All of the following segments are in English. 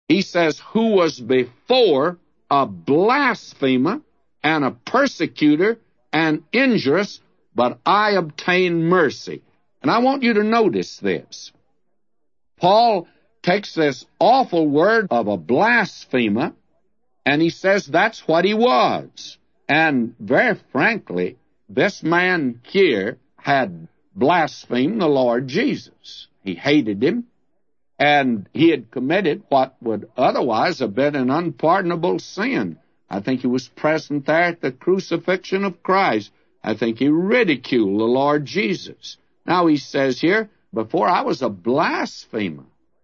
He says, who was before a blasphemer and a persecutor and injurious, but I obtained mercy. And I want you to notice this. Paul takes this awful word of a blasphemer, and he says that's what he was. And very frankly, this man here had blasphemed the Lord Jesus. He hated him, and he had committed what would otherwise have been an unpardonable sin. I think he was present there at the crucifixion of Christ. I think he ridiculed the Lord Jesus. Now he says here, before I was a blasphemer,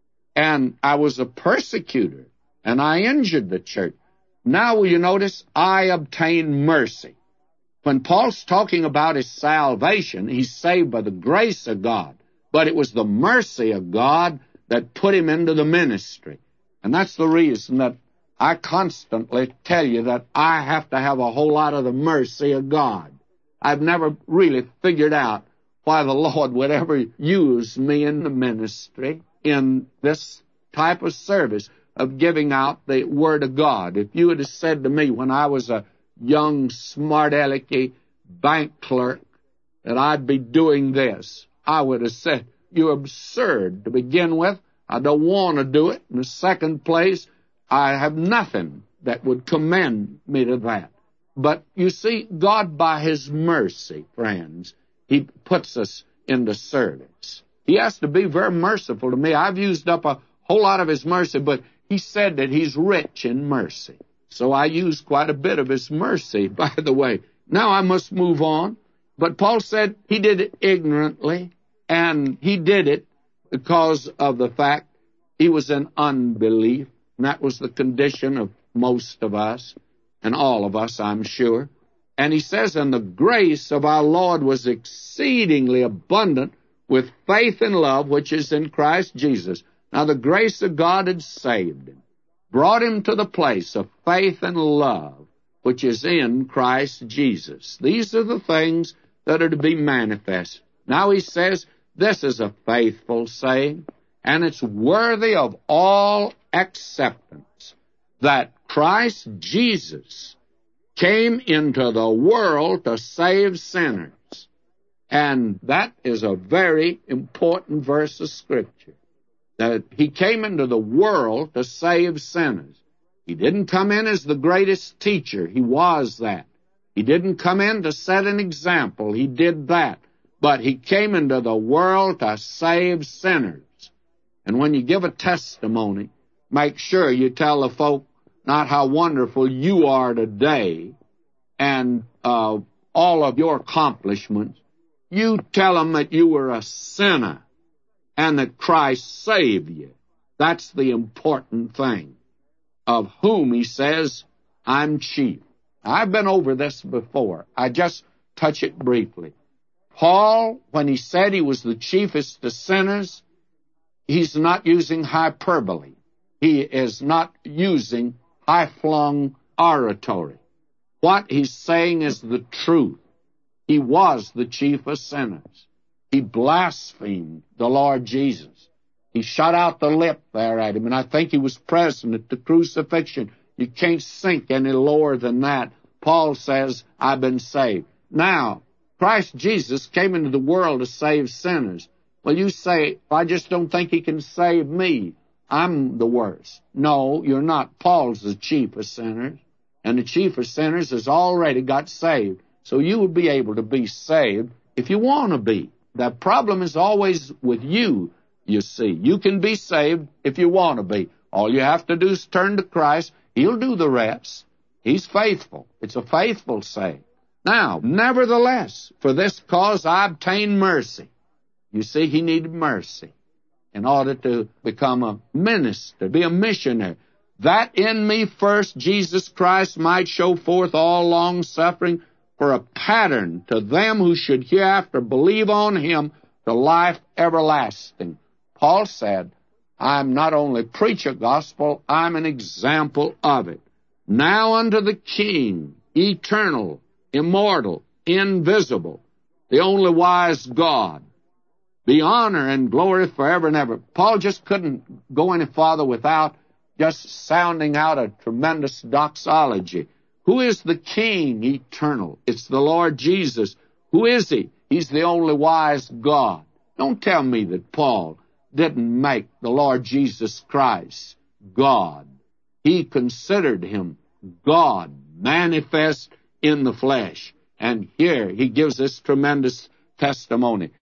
and I was a persecutor, and I injured the church. Now will you notice, I obtained mercy. When Paul's talking about his salvation, he's saved by the grace of God. But it was the mercy of God that put him into the ministry. And that's the reason that I constantly tell you that I have to have a whole lot of the mercy of God. I've never really figured out why the Lord would ever use me in the ministry in this type of service of giving out the Word of God. If you had said to me when I was a young, smart-alecky bank clerk that I'd be doing this, I would have said, you're absurd to begin with. I don't want to do it. In the second place, I have nothing that would commend me to that. But you see, God, by His mercy, friends, He puts us into service. He has to be very merciful to me. I've used up a whole lot of His mercy, but He said that He's rich in mercy. So I used quite a bit of His mercy, by the way. Now I must move on. But Paul said he did it ignorantly, and he did it because of the fact he was in unbelief. And that was the condition of most of us, and all of us, I'm sure. And he says, and the grace of our Lord was exceedingly abundant with faith and love, which is in Christ Jesus. Now the grace of God had saved him, brought him to the place of faith and love, which is in Christ Jesus. These are the things that are to be manifest. Now he says, this is a faithful saying, and it's worthy of all acceptance, that Christ Jesus came into the world to save sinners. And that is a very important verse of Scripture, that He came into the world to save sinners. He didn't come in as the greatest teacher. He was that. He didn't come in to set an example. He did that. But He came into the world to save sinners. And when you give a testimony, make sure you tell the folk not how wonderful you are today and all of your accomplishments. You tell them that you were a sinner and that Christ saved you. That's the important thing. Of whom He says, I'm chief. I've been over this before. I just touch it briefly. Paul, when he said he was the chiefest of sinners, he's not using hyperbole. He is not using high-flung oratory. What he's saying is the truth. He was the chief of sinners. He blasphemed the Lord Jesus. He shut out the lip there at him, and I think he was present at the crucifixion. You can't sink any lower than that. Paul says, I've been saved. Now, Christ Jesus came into the world to save sinners. Well, you say, I just don't think He can save me. I'm the worst. No, you're not. Paul's the chief of sinners, and the chief of sinners has already got saved. So you will be able to be saved if you want to be. The problem is always with you, you see. You can be saved if you want to be. All you have to do is turn to Christ. He'll do the rest. He's faithful. It's a faithful saying. Now, nevertheless, for this cause I obtained mercy. You see, he needed mercy in order to become a minister, be a missionary. That in me first Jesus Christ might show forth all long-suffering for a pattern to them who should hereafter believe on Him to life everlasting. Paul said, I'm not only preach a gospel, I'm an example of it. Now unto the King, eternal, immortal, invisible, the only wise God, be honor and glory forever and ever. Paul just couldn't go any farther without just sounding out a tremendous doxology. Who is the King eternal? It's the Lord Jesus. Who is He? He's the only wise God. Don't tell me that Paul didn't make the Lord Jesus Christ God. He considered Him God, manifest in the flesh. And here he gives this tremendous testimony.